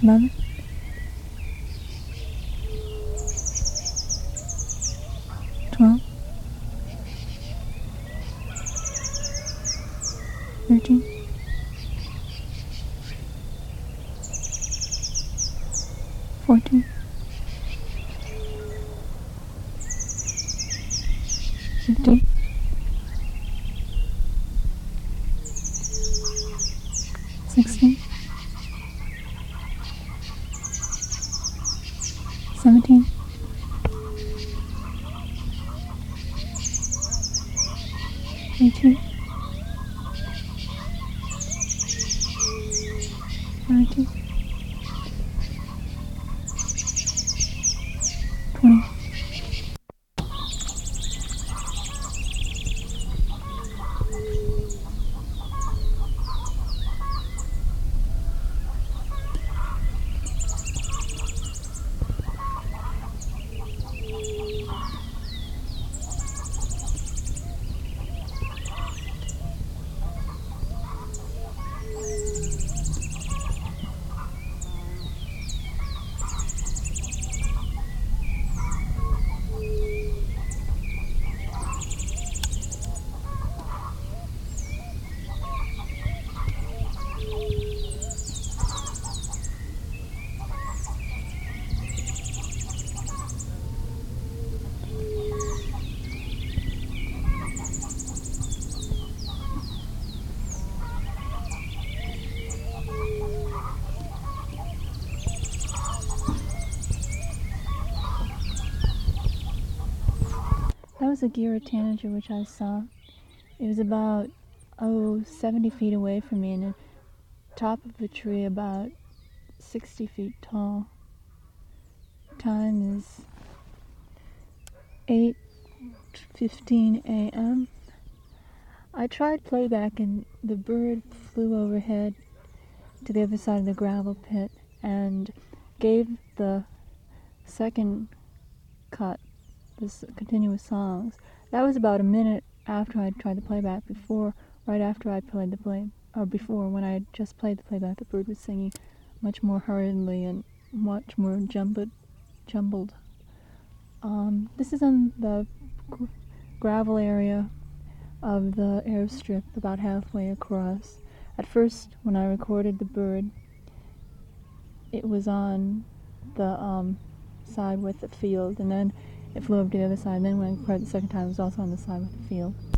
11, 12, 13, 14, 15, 16, 17, 18, 19, 20. That was a Gera tanager which I saw. It was about 70 feet away from me in the top of a tree about 60 feet tall. Time is 8:15 a.m. I tried playback and the bird flew overhead to the other side of the gravel pit and gave the second cut, this continuous songs. That was about a minute after I'd tried the playback before, right after I'd played the play, or before, when I had just played the playback, the bird was singing much more hurriedly and much more jumbled. This is in the gravel area of the airstrip, about halfway across. At first, when I recorded the bird, it was on the side with the field, and then it flew over to the other side, and then when I recorded the second time, it was also on the side with the field.